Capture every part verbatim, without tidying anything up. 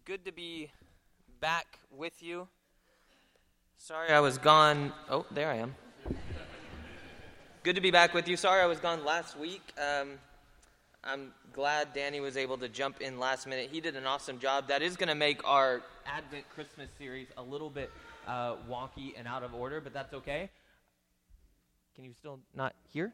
good to be back with you. Sorry I was gone. Oh, there I am. Good to be back with you. Sorry I was gone last week. Um, I'm glad Danny was able to jump in last minute. He did an awesome job. That is going to make our Advent Christmas series a little bit uh, wonky and out of order, but that's okay. Can you still not hear?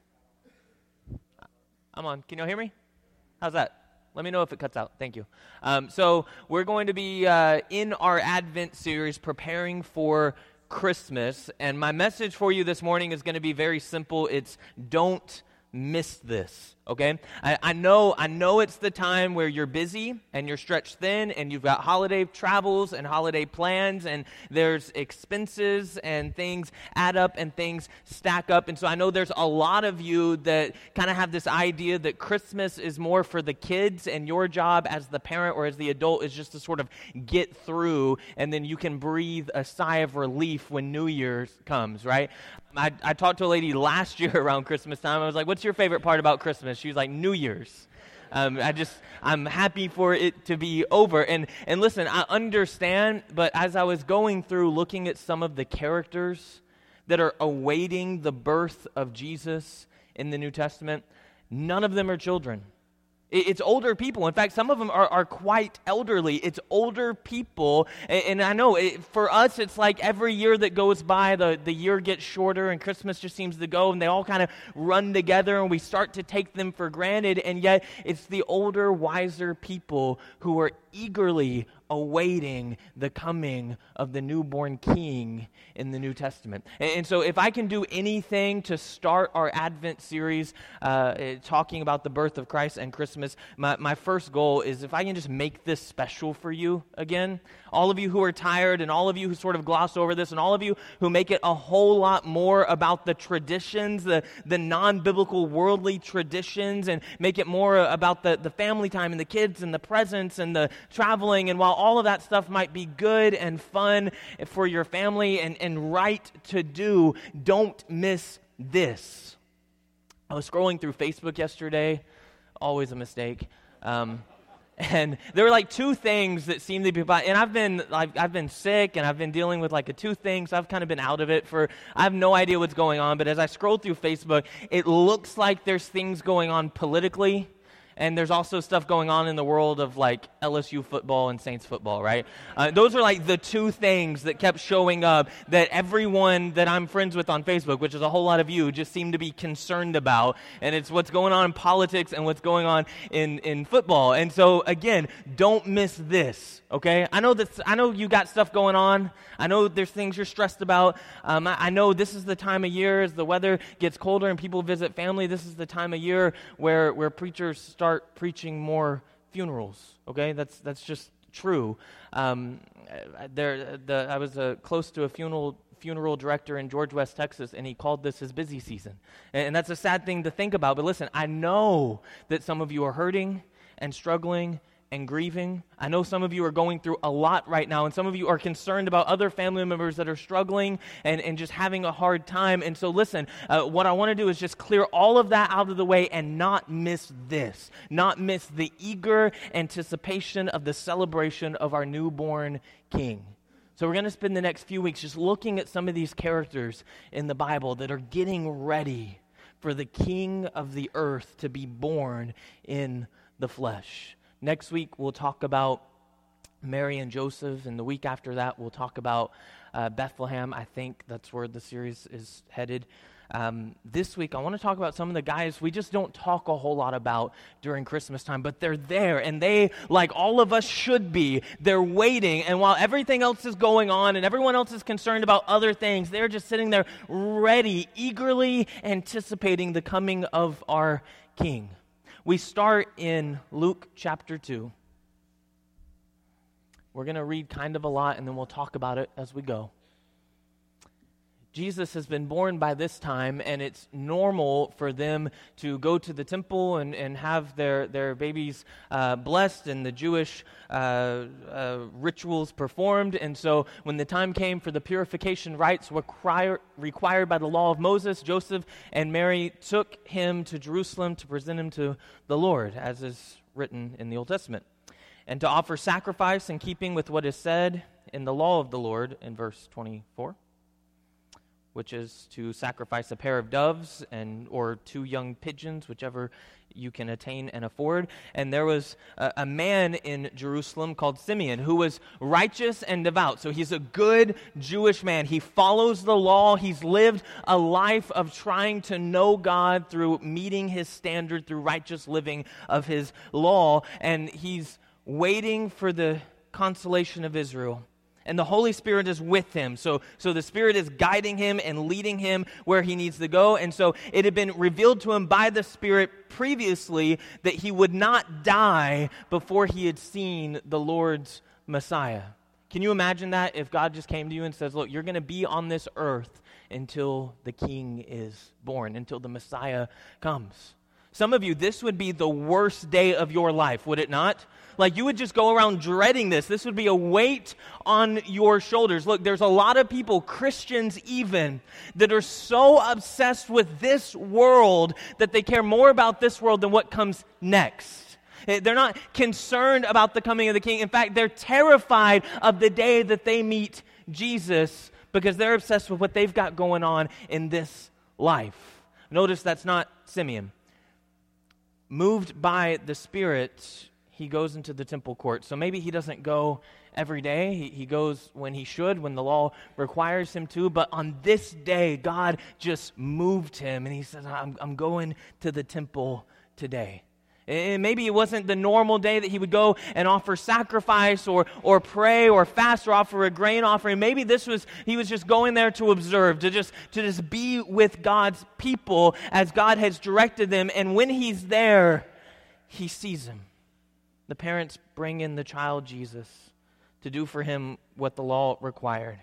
I'm on. Can you hear me? How's that? Let me know if it cuts out. Thank you. Um, so we're going to be uh, in our Advent series preparing for Christmas. And my message for you this morning is going to be very simple. It's don't miss this, okay? I, I know I know it's the time where you're busy and you're stretched thin and you've got holiday travels and holiday plans and there's expenses and things add up and things stack up. And so I know there's a lot of you that kind of have this idea that Christmas is more for the kids and your job as the parent or as the adult is just to sort of get through and then you can breathe a sigh of relief when New Year's comes, right? I, I talked to a lady last year around Christmas time. I was like, what's your favorite part about Christmas? She was like, New Year's. Um, I just, I'm happy for it to be over. And, and listen, I understand, but as I was going through looking at some of the characters that are awaiting the birth of Jesus in the New Testament, none of them are children. It's older people. In fact, some of them are, are quite elderly. It's older people. And, and I know it, for us, it's like every year that goes by, the, the year gets shorter and Christmas just seems to go and they all kind of run together and we start to take them for granted. And yet it's the older, wiser people who are eagerly awaiting the coming of the newborn King in the New Testament. And, and so if I can do anything to start our Advent series uh, talking about the birth of Christ and Christmas, my, my first goal is if I can just make this special for you again. All of you who are tired and all of you who sort of gloss over this and all of you who make it a whole lot more about the traditions, the, the non-biblical worldly traditions, and make it more about the, the family time and the kids and the presents and the traveling. And while all of that stuff might be good and fun for your family and, and right to do, don't miss this. I was scrolling through Facebook yesterday, always a mistake, um, and there were like two things that seemed to be, and I've been like I've been sick and I've been dealing with like a tooth thing, so I've kind of been out of it for, I have no idea what's going on, but as I scroll through Facebook, it looks like there's things going on politically. And there's also stuff going on in the world of like L S U football and Saints football, right? Uh, those are like the two things that kept showing up that everyone that I'm friends with on Facebook, which is a whole lot of you, just seem to be concerned about. And it's what's going on in politics and what's going on in, in football. And so again, don't miss this, okay? I know that I know you got stuff going on. I know there's things you're stressed about. Um, I, I know this is the time of year as the weather gets colder and people visit family. This is the time of year where where preachers start Start preaching more funerals. Okay, that's that's just true. Um, there, the, I was uh, close to a funeral funeral director in George West, Texas, and he called this his busy season. And, and that's a sad thing to think about. But listen, I know that some of you are hurting and struggling and grieving. I know some of you are going through a lot right now, and some of you are concerned about other family members that are struggling and, and just having a hard time. And so listen, uh, what I want to do is just clear all of that out of the way and not miss this, not miss the eager anticipation of the celebration of our newborn King. So we're going to spend the next few weeks just looking at some of these characters in the Bible that are getting ready for the King of the earth to be born in the flesh. Next week, we'll talk about Mary and Joseph, and the week after that, we'll talk about uh, Bethlehem. I think that's where the series is headed. Um, this week, I want to talk about some of the guys we just don't talk a whole lot about during Christmas time, but they're there, and they, like all of us should be, they're waiting, and while everything else is going on, and everyone else is concerned about other things, they're just sitting there ready, eagerly anticipating the coming of our King. We start in Luke chapter two. We're going to read kind of a lot, and then we'll talk about it as we go. Jesus has been born by this time, and it's normal for them to go to the temple and, and have their, their babies uh, blessed and the Jewish uh, uh, rituals performed. And so when the time came for the purification rites require, required by the law of Moses, Joseph and Mary took him to Jerusalem to present him to the Lord, as is written in the Old Testament. and to offer sacrifice in keeping with what is said in the law of the Lord in verse twenty-four, which is to sacrifice a pair of doves and or two young pigeons, whichever you can attain and afford. And there was a, a man in Jerusalem called Simeon who was righteous and devout. So he's a good Jewish man. He follows the law. He's lived a life of trying to know God through meeting his standard, through righteous living of his law. And he's waiting for the consolation of Israel. And the Holy Spirit is with him. So, so the Spirit is guiding him and leading him where he needs to go. And so it had been revealed to him by the Spirit previously that he would not die before he had seen the Lord's Messiah. Can you imagine that if God just came to you and says, look, you're going to be on this earth until the King is born, until the Messiah comes? Some of you, this would be the worst day of your life, would it not? Like, you would just go around dreading this. This would be a weight on your shoulders. Look, there's a lot of people, Christians even, that are so obsessed with this world that they care more about this world than what comes next. They're not concerned about the coming of the King. In fact, they're terrified of the day that they meet Jesus because they're obsessed with what they've got going on in this life. Notice that's not Simeon. Moved by the Spirit, he goes into the temple court. So maybe he doesn't go every day. He, he goes when he should, when the law requires him to. But on this day, God just moved him. And he says, I'm, I'm going to the temple today. And maybe it wasn't the normal day that he would go and offer sacrifice or or pray or fast or offer a grain offering. Maybe this was, he was just going there to observe, to just, to just be with God's people as God has directed them. And when he's there, he sees him. The parents bring in the child Jesus to do for him what the law required.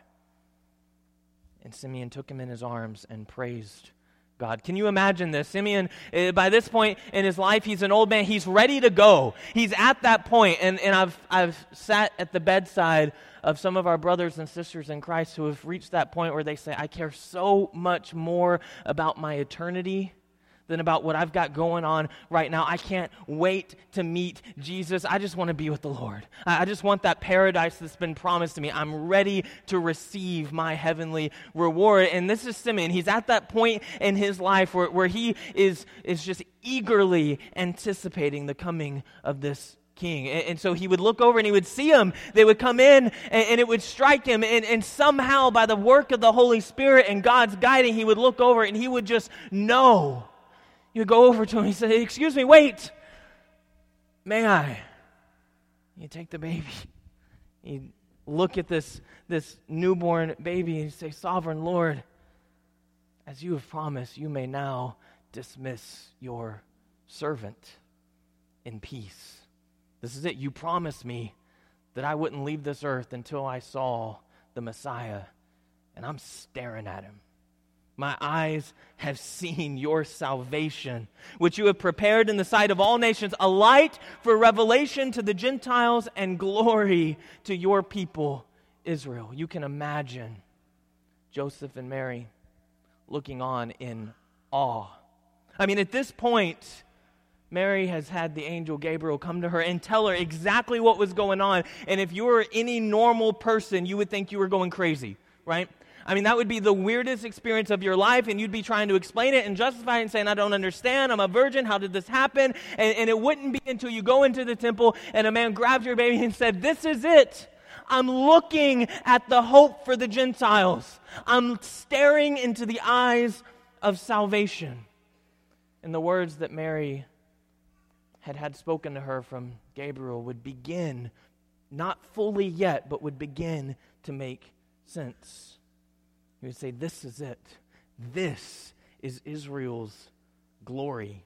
And Simeon took him in his arms and praised God. Can you imagine this? Simeon, uh, by this point in his life, he's an old man. He's ready to go. He's at that point. And, and I've, I've sat at the bedside of some of our brothers and sisters in Christ who have reached that point where they say, I care so much more about my eternity than about what I've got going on right now. I can't wait to meet Jesus. I just want to be with the Lord. I just want that paradise that's been promised to me. I'm ready to receive my heavenly reward. And this is Simeon. He's at that point in his life where, where he is, is just eagerly anticipating the coming of this King. And, and so he would look over and he would see him. They would come in and, and it would strike him. And, and somehow by the work of the Holy Spirit and God's guiding, he would look over and he would just know. You go over to him, he said, excuse me, wait, may I? You take the baby, you look at this, this newborn baby and you say, Sovereign Lord, as you have promised, you may now dismiss your servant in peace. This is it. You promised me that I wouldn't leave this earth until I saw the Messiah, and I'm staring at him. My eyes have seen your salvation, which you have prepared in the sight of all nations, a light for revelation to the Gentiles and glory to your people, Israel. You can imagine Joseph and Mary looking on in awe. I mean, at this point, Mary has had the angel Gabriel come to her and tell her exactly what was going on. And if you were any normal person, you would think you were going crazy, right? I mean, that would be the weirdest experience of your life, and you'd be trying to explain it and justify it and saying, I don't understand, I'm a virgin, how did this happen? And, and it wouldn't be until you go into the temple and a man grabbed your baby and said, this is it. I'm looking at the hope for the Gentiles. I'm staring into the eyes of salvation. And the words that Mary had had spoken to her from Gabriel would begin, not fully yet, but would begin to make sense. You would say, this is it. This is Israel's glory.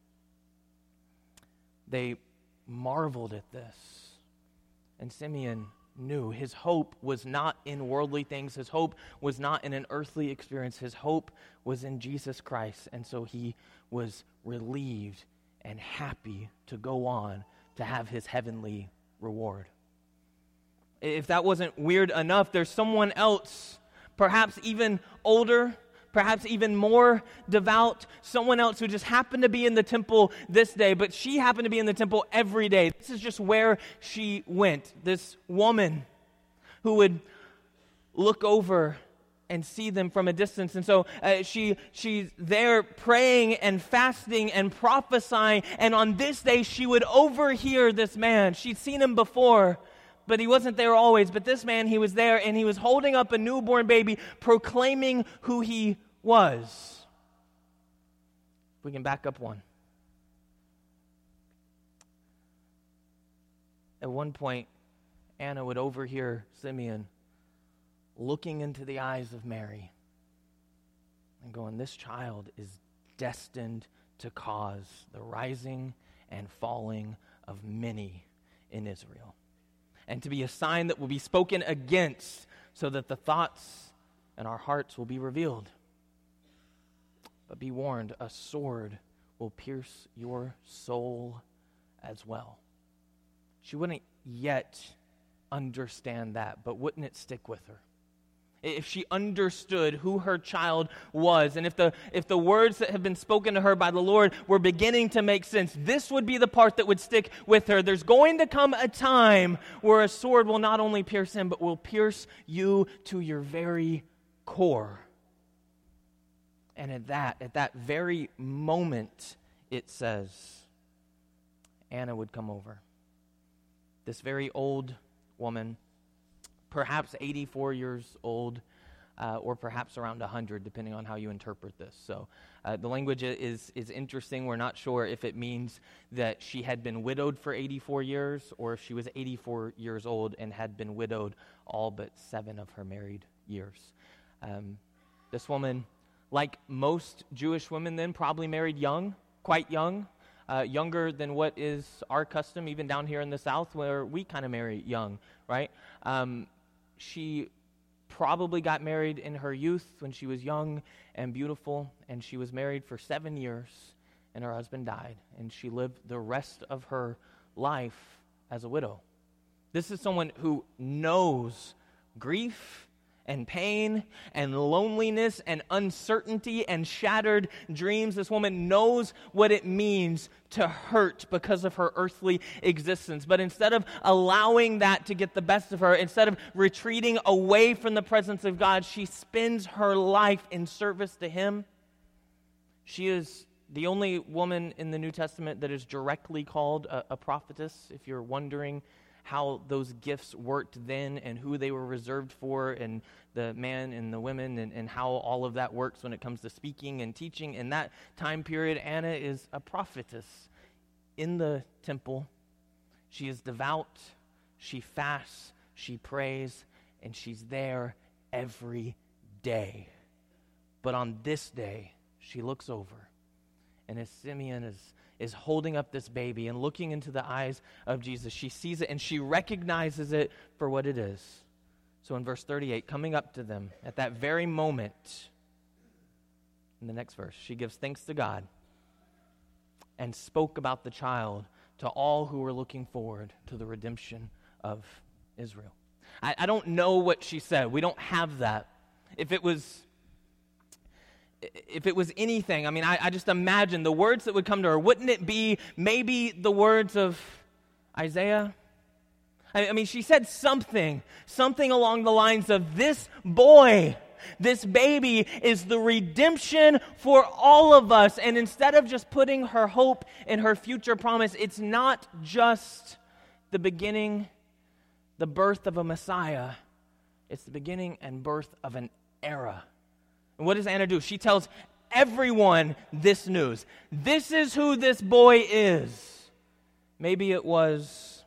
They marveled at this. And Simeon knew his hope was not in worldly things. His hope was not in an earthly experience. His hope was in Jesus Christ. And so he was relieved and happy to go on to have his heavenly reward. If that wasn't weird enough, there's someone else, perhaps even older, perhaps even more devout, someone else who just happened to be in the temple this day, but she happened to be in the temple every day. This is just where she went. This woman who would look over and see them from a distance. And so uh, she she's there praying and fasting and prophesying, and on this day she would overhear this man. She'd seen him before, but he wasn't there always. But this man, he was there, and he was holding up a newborn baby, proclaiming who he was. We can back up one. At one point, Anna would overhear Simeon looking into the eyes of Mary and going, this child is destined to cause the rising and falling of many in Israel, and to be a sign that will be spoken against, so that the thoughts and our hearts will be revealed. But be warned, a sword will pierce your soul as well. She wouldn't yet understand that, but wouldn't it stick with her? If she understood who her child was, and if the if the words that have been spoken to her by the Lord were beginning to make sense, this would be the part that would stick with her. There's going to come a time where a sword will not only pierce him, but will pierce you to your very core. And at that, at that very moment, it says, Anna would come over. This very old woman, perhaps eighty-four years old, uh, or perhaps around one hundred, depending on how you interpret this. So uh, the language is is interesting. We're not sure if it means that she had been widowed for eighty-four years, or if she was eighty-four years old and had been widowed all but seven of her married years. Um, this woman, like most Jewish women then, probably married young, quite young. Uh, younger than what is our custom, even down here in the South, where we kind of marry young, right? Um, she probably got married in her youth when she was young and beautiful, and she was married for seven years, and her husband died, and she lived the rest of her life as a widow. This is someone who knows grief and pain and loneliness and uncertainty and shattered dreams. This woman knows what it means to hurt because of her earthly existence. But instead of allowing that to get the best of her, instead of retreating away from the presence of God, she spends her life in service to Him. She is the only woman in the New Testament that is directly called a, a prophetess. If you're wondering how those gifts worked then and who they were reserved for, and the men and the women, and, and how all of that works when it comes to speaking and teaching. In that time period, Anna is a prophetess in the temple. She is devout, she fasts, she prays, and she's there every day. But on this day, she looks over, and as Simeon is is holding up this baby and looking into the eyes of Jesus, she sees it and she recognizes it for what it is. So in verse thirty-eight, coming up to them at that very moment, in the next verse, she gives thanks to God and spoke about the child to all who were looking forward to the redemption of Israel. I, I don't know what she said. We don't have that. If it was If it was anything, I mean, I, I just imagine the words that would come to her. Wouldn't it be maybe the words of Isaiah? I, I mean, she said something, something along the lines of, this boy, this baby is the redemption for all of us. And instead of just putting her hope in her future promise, it's not just the beginning, the birth of a Messiah. It's the beginning and birth of an era. And what does Anna do? She tells everyone this news. This is who this boy is. Maybe it was,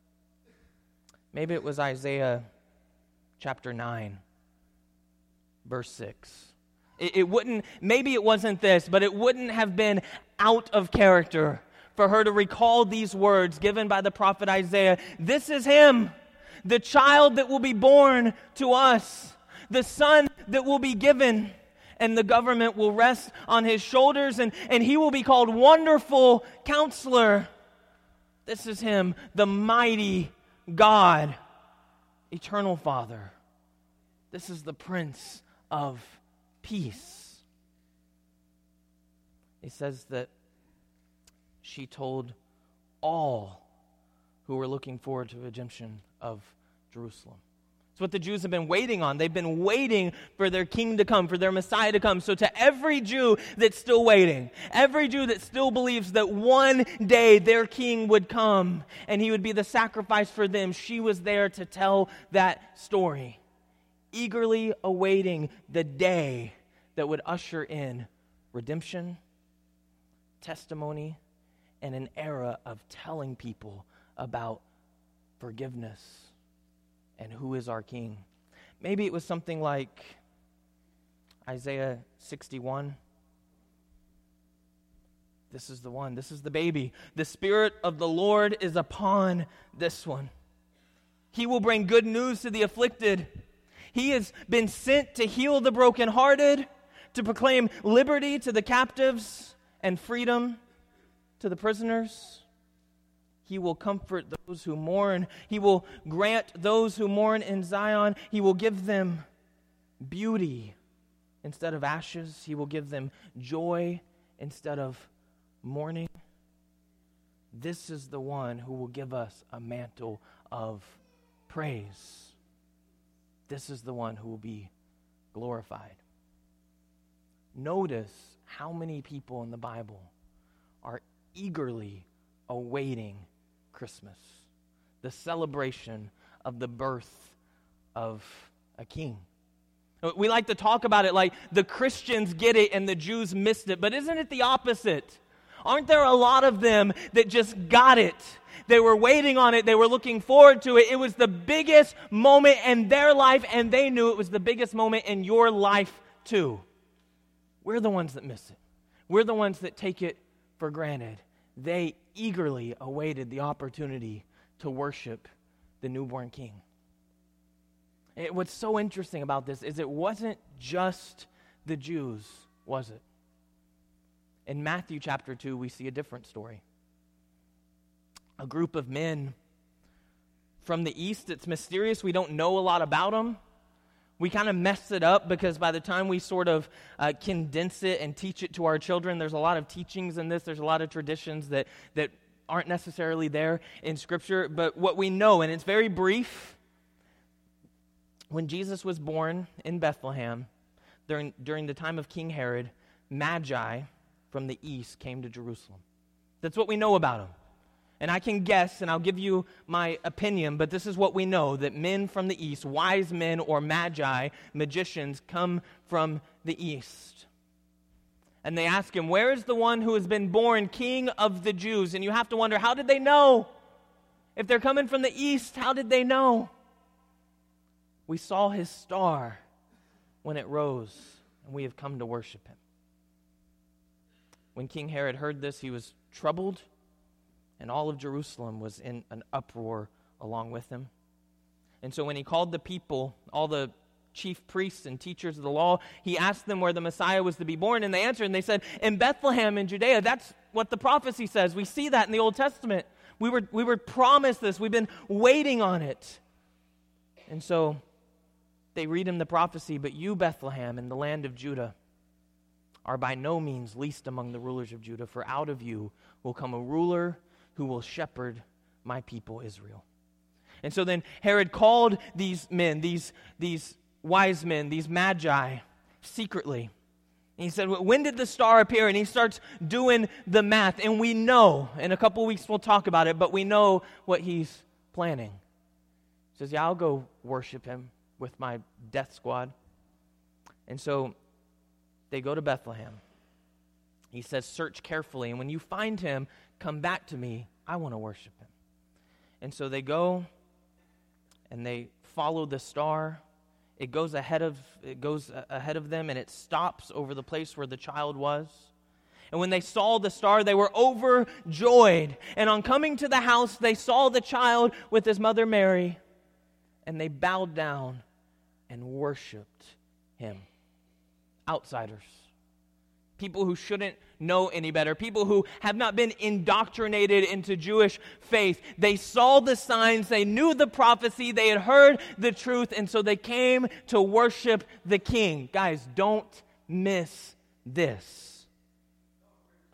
maybe it was Isaiah chapter nine, verse six. It, it wouldn't, maybe it wasn't this, but it wouldn't have been out of character for her to recall these words given by the prophet Isaiah. This is him, the child that will be born to us, the son that will be given, and the government will rest on his shoulders, and, and he will be called Wonderful Counselor. This is him, the mighty God, Eternal Father. This is the Prince of Peace. It says that she told all who were looking forward to the redemption of Jerusalem. It's what the Jews have been waiting on. They've been waiting for their king to come, for their Messiah to come. So to every Jew that's still waiting, every Jew that still believes that one day their king would come and he would be the sacrifice for them, she was there to tell that story, eagerly awaiting the day that would usher in redemption, testimony, and an era of telling people about forgiveness and who is our king. Maybe it was something like Isaiah sixty-one. This is the one. This is the baby. The Spirit of the Lord is upon this one. He will bring good news to the afflicted. He has been sent to heal the brokenhearted, to proclaim liberty to the captives and freedom to the prisoners. He will comfort those who mourn. He will grant those who mourn in Zion. He will give them beauty instead of ashes. He will give them joy instead of mourning. This is the one who will give us a mantle of praise. This is the one who will be glorified. Notice how many people in the Bible are eagerly awaiting Christmas, the celebration of the birth of a king. We like to talk about it like the Christians get it and the Jews missed it, but isn't it the opposite? Aren't there a lot of them that just got it? They were waiting on it. They were looking forward to it. It was the biggest moment in their life, and they knew it was the biggest moment in your life too. We're the ones that miss it. We're the ones that take it for granted. They eagerly awaited the opportunity to worship the newborn king. It, what's so interesting about this is it wasn't just the Jews, was it? In Matthew chapter two, we see a different story. A group of men from the east. It's mysterious. We don't know a lot about them. We kind of mess it up because by the time we sort of uh, condense it and teach it to our children, there's a lot of teachings in this. There's a lot of traditions that, that aren't necessarily there in Scripture. But what we know, and it's very brief, when Jesus was born in Bethlehem, during, during the time of King Herod, Magi from the east came to Jerusalem. That's what we know about him. And I can guess, and I'll give you my opinion, but this is what we know, that men from the east, wise men or magi, magicians, come from the east. And they ask him, where is the one who has been born king of the Jews? And you have to wonder, how did they know? If they're coming from the east, how did they know? We saw his star when it rose, and we have come to worship him. When King Herod heard this, he was troubled, and all of Jerusalem was in an uproar along with him. And so when he called the people, all the chief priests and teachers of the law, he asked them where the Messiah was to be born, and they answered, and they said, in Bethlehem in Judea. That's what the prophecy says. We see that in the Old Testament. We were, we were promised this. We've been waiting on it. And so they read him the prophecy, but you, Bethlehem, in the land of Judah, are by no means least among the rulers of Judah, for out of you will come a ruler who will shepherd my people Israel. And so then Herod called these men, these, these wise men, these magi, secretly. And he said, when did the star appear? And he starts doing the math. And we know, in a couple of weeks we'll talk about it, but we know what he's planning. He says, yeah, I'll go worship him with my death squad. And so they go to Bethlehem. He says, search carefully, and when you find him, come back to me. I want to worship him. And so they go and they follow the star. It goes ahead of it goes ahead of them, and it stops over the place where the child was. And when they saw the star, they were overjoyed. And on coming to the house, they saw the child with his mother Mary, and they bowed down and worshiped him. Outsiders. People who shouldn't know any better. People who have not been indoctrinated into Jewish faith. They saw the signs. They knew the prophecy. They had heard the truth. And so they came to worship the King. Guys, don't miss this.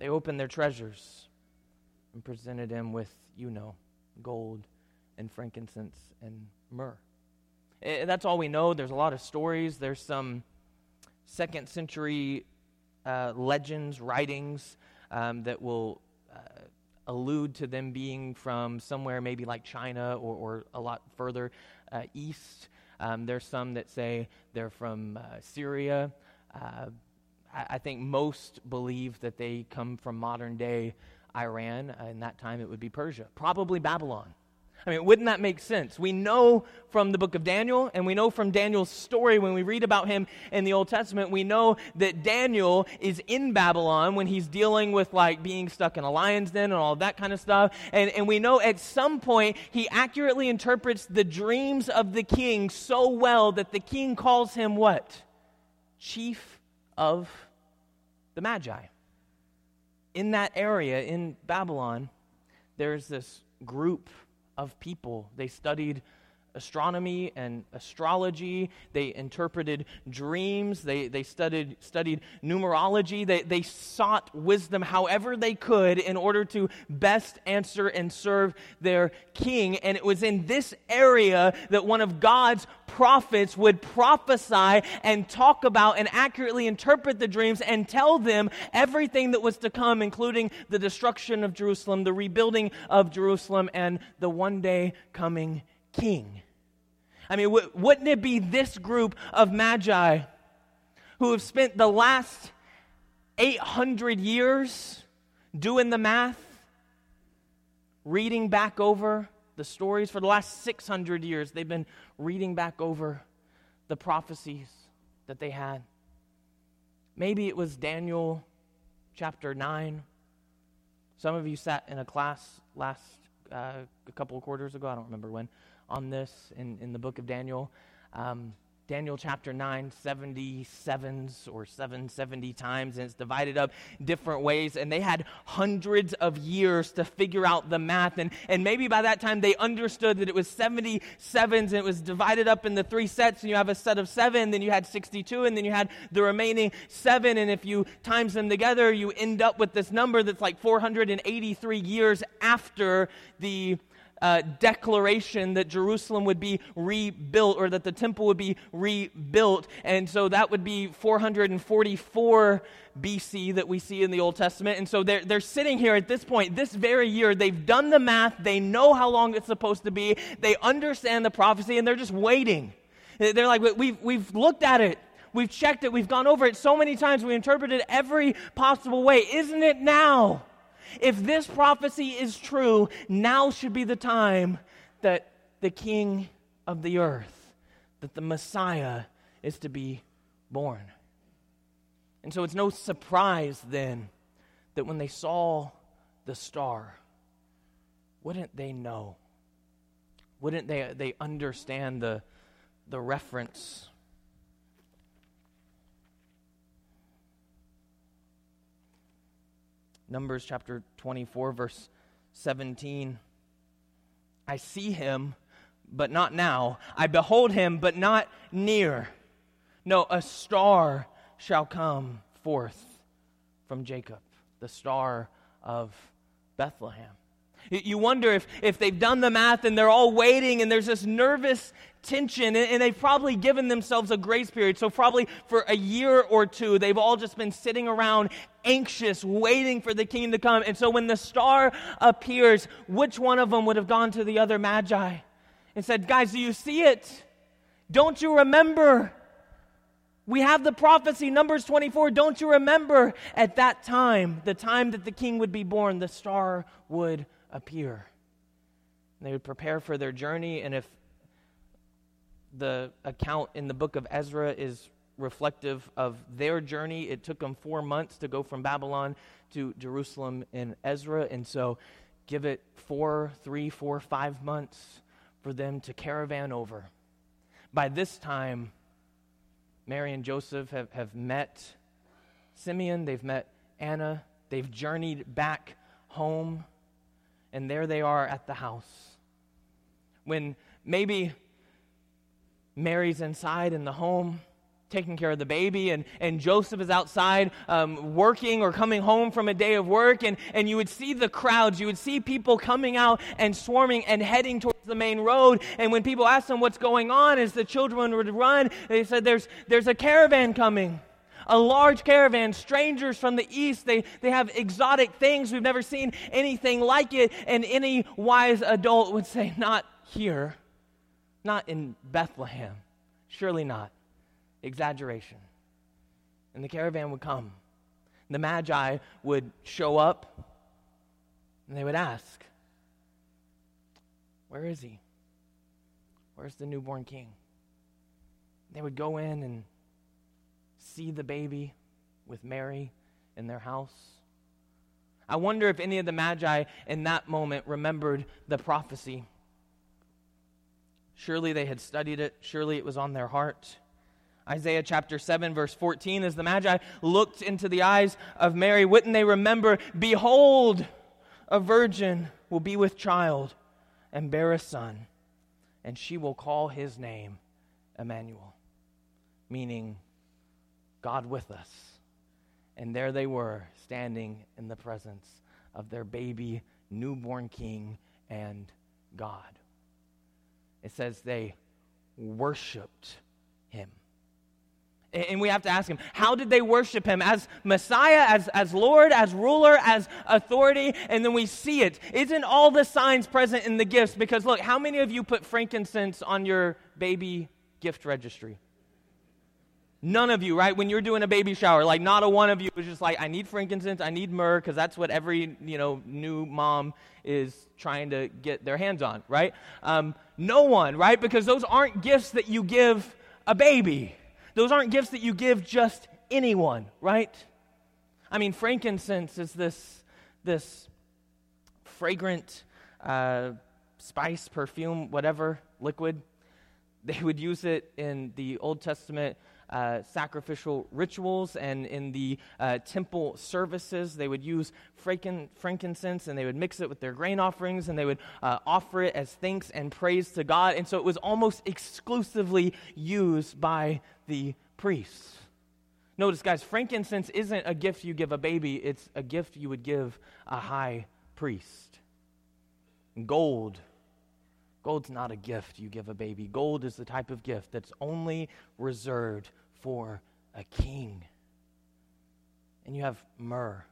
They opened their treasures and presented him with, you know, gold and frankincense and myrrh. Eh, That's all we know. There's a lot of stories. There's some second century uh, legends, writings um, that will uh, allude to them being from somewhere maybe like China or, or a lot further uh, east. Um, there's some that say they're from uh, Syria. Uh, I, I think most believe that they come from modern day Iran. Uh, in that time, it would be Persia, probably Babylon. I mean, wouldn't that make sense? We know from the book of Daniel, and we know from Daniel's story when we read about him in the Old Testament, we know that Daniel is in Babylon when he's dealing with like being stuck in a lion's den and all that kind of stuff. And, and we know at some point he accurately interprets the dreams of the king so well that the king calls him what? Chief of the Magi. In that area, in Babylon, there's this group of people. They studied astronomy and astrology. They interpreted dreams. They they studied studied numerology. They they sought wisdom however they could in order to best answer and serve their king. And it was in this area that one of God's prophets would prophesy and talk about and accurately interpret the dreams and tell them everything that was to come, including the destruction of Jerusalem, the rebuilding of Jerusalem, and the one day coming king. I mean, w- wouldn't it be this group of magi who have spent the last eight hundred years doing the math, reading back over the stories? For the last six hundred years, they've been reading back over the prophecies that they had. Maybe it was Daniel chapter nine. Some of you sat in a class last uh, a couple of quarters ago, I don't remember when, on this in, in the book of Daniel. Um, Daniel chapter nine, seventy-sevens or seven seventy times, and it's divided up different ways, and they had hundreds of years to figure out the math, and, and maybe by that time they understood that it was seventy-sevens, and it was divided up into three sets, and you have a set of seven, then you had sixty-two, and then you had the remaining seven, and if you times them together, you end up with this number that's like four hundred eighty-three years after the Uh, declaration that Jerusalem would be rebuilt, or that the temple would be rebuilt. And so that would be four hundred forty-four B C that we see in the Old Testament. And so they're, they're sitting here at this point, this very year, they've done the math, they know how long it's supposed to be, they understand the prophecy, and they're just waiting. They're like, we've, we've looked at it, we've checked it, we've gone over it so many times, we interpreted every possible way. Isn't it now? If this prophecy is true, now should be the time that the King of the earth, that the Messiah is to be born. And so it's no surprise then that when they saw the star, wouldn't they know? Wouldn't they, they understand the, the reference? Numbers chapter twenty-four, verse seventeen. I see him, but not now. I behold him, but not near. No, a star shall come forth from Jacob, the star of Bethlehem. You wonder if, if they've done the math and they're all waiting and there's this nervous tension, and, and they've probably given themselves a grace period. So probably for a year or two, they've all just been sitting around anxious, waiting for the king to come. And so when the star appears, which one of them would have gone to the other magi and said, guys, do you see it? Don't you remember? We have the prophecy, Numbers twenty-four. Don't you remember at that time, the time that the king would be born, the star would appear. And they would prepare for their journey, and if the account in the book of Ezra is reflective of their journey, it took them four months to go from Babylon to Jerusalem in Ezra, and so give it four, three, four, five months for them to caravan over. By this time, Mary and Joseph have, have met Simeon, they've met Anna, they've journeyed back home, and there they are at the house. When maybe Mary's inside in the home, taking care of the baby, and, and Joseph is outside um, working or coming home from a day of work, and, and you would see the crowds, you would see people coming out and swarming and heading towards the main road, and when people asked them what's going on, as the children would run, they said, there's, there's a caravan coming. A large caravan, strangers from the east. They, they have exotic things. We've never seen anything like it. And any wise adult would say, not here. Not in Bethlehem. Surely not. Exaggeration. And the caravan would come. The Magi would show up. And they would ask, where is he? Where's the newborn king? They would go in and see the baby with Mary in their house. I wonder if any of the Magi in that moment remembered the prophecy. Surely they had studied it. Surely it was on their heart. Isaiah chapter seven, verse fourteen, as the Magi looked into the eyes of Mary, wouldn't they remember, behold, a virgin will be with child and bear a son, and she will call his name Emmanuel, meaning God with us. And there they were, standing in the presence of their baby, newborn king, and God. It says they worshiped him. And we have to ask him, how did they worship him? As Messiah, as, as Lord, as ruler, as authority? And then we see it. Isn't all the signs present in the gifts? Because look, how many of you put frankincense on your baby gift registry? None of you, right? When you're doing a baby shower, like not a one of you is just like, I need frankincense, I need myrrh, because that's what every, you know, new mom is trying to get their hands on, right? Um, no one, right? Because those aren't gifts that you give a baby. Those aren't gifts that you give just anyone, right? I mean, frankincense is this, this fragrant uh, spice, perfume, whatever, liquid. They would use it in the Old Testament Uh, sacrificial rituals, and in the uh, temple services. They would use frankin- frankincense, and they would mix it with their grain offerings, and they would uh, offer it as thanks and praise to God. And so it was almost exclusively used by the priests. Notice, guys, frankincense isn't a gift you give a baby. It's a gift you would give a high priest. Gold. Gold's not a gift you give a baby. Gold is the type of gift that's only reserved for a king. And you have myrrh,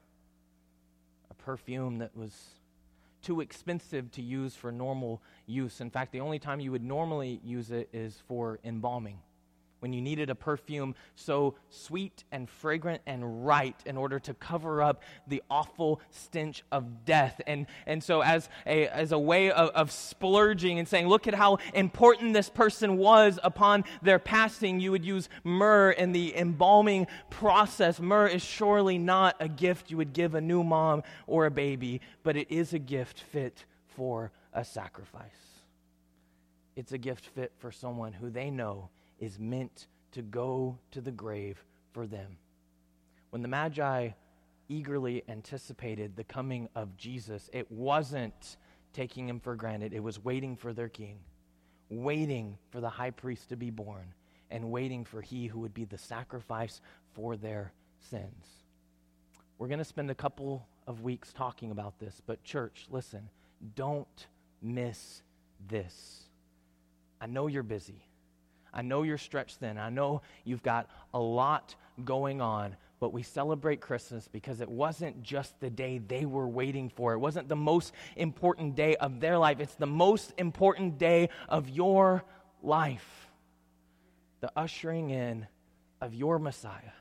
a perfume that was too expensive to use for normal use. In fact, the only time you would normally use it is for embalming, when you needed a perfume so sweet and fragrant and right in order to cover up the awful stench of death. And and so as a as a way of, of splurging and saying, look at how important this person was upon their passing, you would use myrrh in the embalming process. Myrrh is surely not a gift you would give a new mom or a baby, but it is a gift fit for a sacrifice. It's a gift fit for someone who they know is meant to go to the grave for them. When the Magi eagerly anticipated the coming of Jesus, it wasn't taking him for granted. It was waiting for their king, waiting for the high priest to be born, and waiting for he who would be the sacrifice for their sins. We're going to spend a couple of weeks talking about this, but church, listen, don't miss this. I know you're busy. I know you're stretched thin. I know you've got a lot going on, but we celebrate Christmas because it wasn't just the day they were waiting for. It wasn't the most important day of their life. It's the most important day of your life. The ushering in of your Messiah,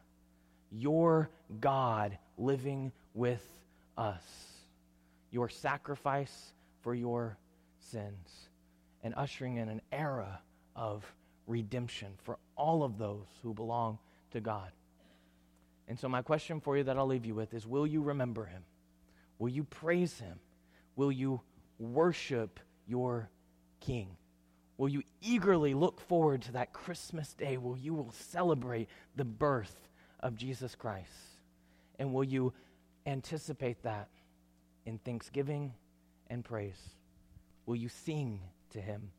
your God living with us, your sacrifice for your sins, and ushering in an era of redemption for all of those who belong to God. And so my question for you that I'll leave you with is, will you remember him? Will you praise him? Will you worship your King? Will you eagerly look forward to that Christmas day where you will celebrate the birth of Jesus Christ? And will you anticipate that in thanksgiving and praise? Will you sing to him